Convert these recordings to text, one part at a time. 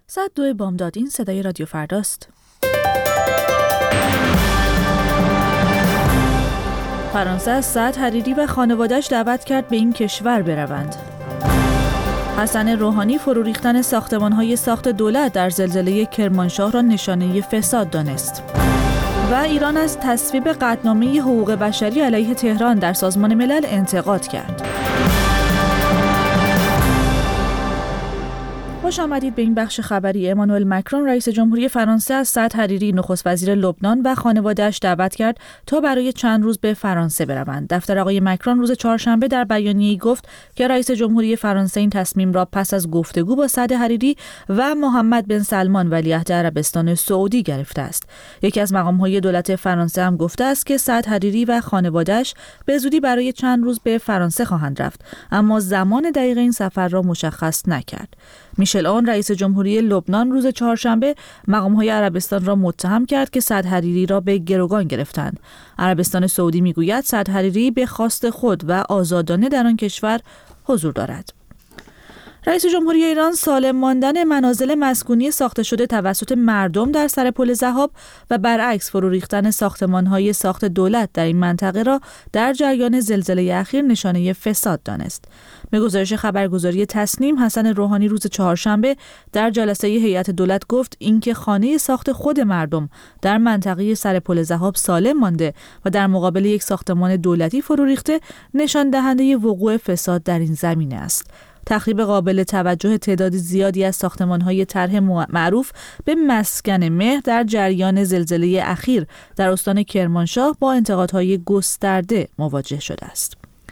ساعت 2 بامداد. این صدای رادیو فرداست. فرانسه از سعد حریری و خانواده‌اش دعوت کرد به این کشور بروند. حسن روحانی فرو ریختن ساختمان‌های ساخت دولت در زلزله کرمانشاه را نشانه فساد دانست. و ایران از تصویب قطعنامه حقوق بشری علیه تهران در سازمان ملل انتقاد کرد. خوش آمدید به این بخش خبری. امانوئل مکرون رئیس جمهوری فرانسه از سعد حریری نخست وزیر لبنان و خانواده‌اش دعوت کرد تا برای چند روز به فرانسه بروند. دفتر آقای مکرون روز چهارشنبه در بیانیه‌ای گفت که رئیس جمهوری فرانسه این تصمیم را پس از گفتگو با سعد حریری و محمد بن سلمان ولیعهد عربستان سعودی گرفته است. یکی از مقام‌های دولت فرانسه هم گفته است که سعد حریری و خانواده‌اش به زودی برای چند روز به فرانسه خواهند رفت، اما زمان دقیق این سفر را مشخص نکرد. میشل اون رئیس جمهوری لبنان روز چهارشنبه مقام‌های عربستان را متهم کرد که سعد حریری را به گروگان گرفتند. عربستان سعودی میگوید سعد حریری به خواست خود و آزادانه در آن کشور حضور دارد. رئیس جمهوری ایران سالم ماندن منازل مسکونی ساخته شده توسط مردم در سر پل ضحاب و برعکس فرو ریختن ساختمان‌های ساخت دولت در این منطقه را در جریان زلزله اخیر نشانه فساد دانست. به گزارش خبرگزاری تسنیم، حسن روحانی روز چهارشنبه در جلسه هیئت دولت گفت اینکه خانه ساخت خود مردم در منطقه سر پل ضحاب سالم مانده و در مقابل یک ساختمان دولتی فرو ریخته نشان دهنده وقوع فساد در این زمینه است. تخریب قابل توجه تعداد زیادی از ساختمان‌های طرح معروف به مسکن مهر در جریان زلزله اخیر در استان کرمانشاه با انتقادهای گسترده مواجه شده است.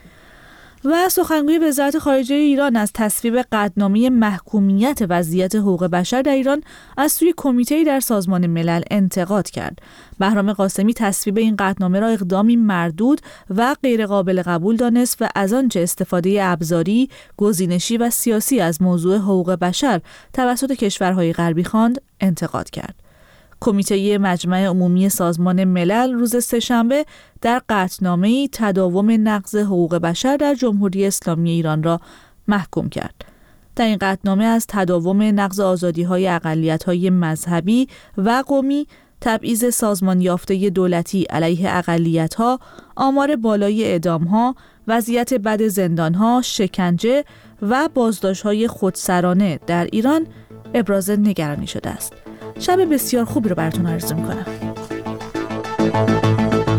و سخنگوی وزارت خارجه ایران از تصویب قطعنامه محکومیت وضعیت حقوق بشر در ایران از سوی کمیته‌ای در سازمان ملل انتقاد کرد. بهرام قاسمی تصویب این قطعنامه را اقدامی مردود و غیرقابل قبول دانست و از آنچه استفاده ابزاری، گزینشی و سیاسی از موضوع حقوق بشر توسط کشورهای غربی خواند انتقاد کرد. کمیته مجمع عمومی سازمان ملل روز سه‌شنبه در قطعنامه‌ای تداوم نقض حقوق بشر در جمهوری اسلامی ایران را محکوم کرد. در این قطعنامه از تداوم نقض آزادی‌های اقلیت‌های مذهبی و قومی، تبعیض سازمان یافته دولتی علیه اقلیت‌ها، آمار بالای اعدام‌ها، وضعیت بد زندان‌ها، شکنجه و بازداشت‌های خودسرانه در ایران ابراز نگرانی شده است. شب بسیار خوبی رو براتون آرزو می‌کنم.